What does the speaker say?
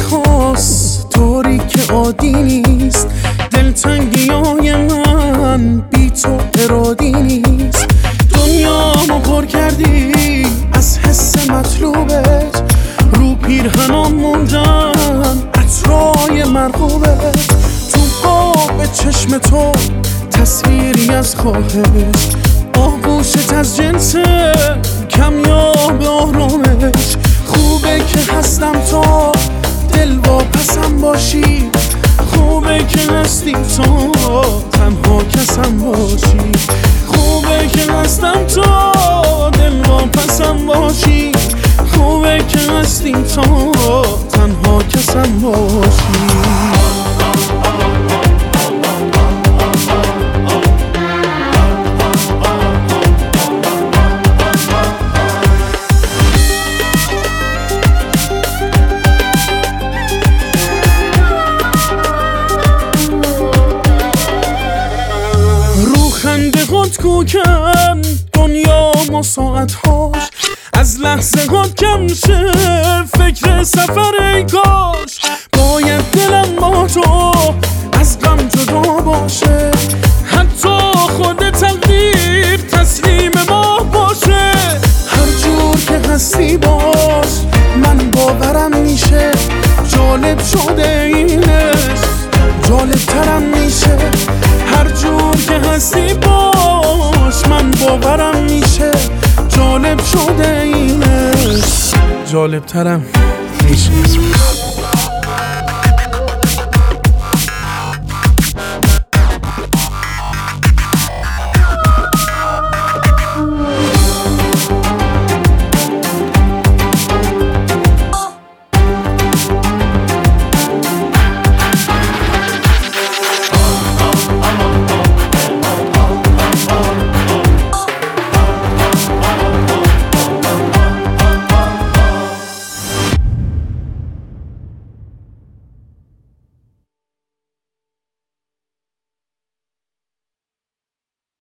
نخواست تاریک عادی نیست، دلتنگی های من بی تو ارادی نیست. دنیامو پر کردی از حس مطلوبت، رو پیرهنام موندن عطرای مرغوبت. تو قاب چشم تو تصویری از خواهش، آغوشت از جنس کمیاب آرامش. خوبه که هستم تا دل واپسم باشی، خوبه که هستی تا تنها کسم باشی. خوبه که هستم تا دل واپسم باشی، خوبه که هستی تا تنها کسم باشی. خنده هات کوکن دنیا ما ساعتهاش، از لحظه هات کم شه فکر سفر ای کاش. باید دلم با تو از غم جدا باشه، حتی خود تقدیر تسلیم ما باشه. هر جور که هستی باش من باورم میشه، جالب شده اینش جالب ترم میشه. هر جور که هستی باش من باورم میشه، جالب شده اینش جالب ترم میشه.